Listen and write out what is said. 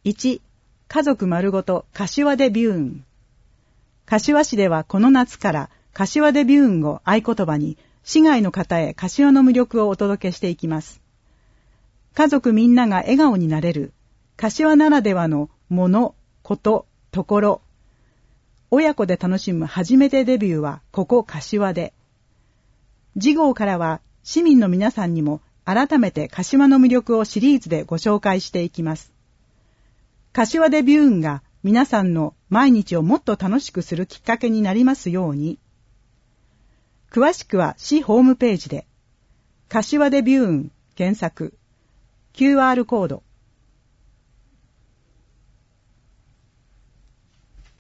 1、家族丸ごと柏でビューン。柏市ではこの夏から柏でビューンを合言葉に市外の方へ柏の魅力をお届けしていきます。家族みんなが笑顔になれる柏ならではのもの、こと、ところ。親子で楽しむ初めてデビューはここ柏で。次号からは市民の皆さんにも改めて柏の魅力をシリーズでご紹介していきます。柏でビューンが皆さんの毎日をもっと楽しくするきっかけになりますように。詳しくは市ホームページで柏でビューン検索、QR コード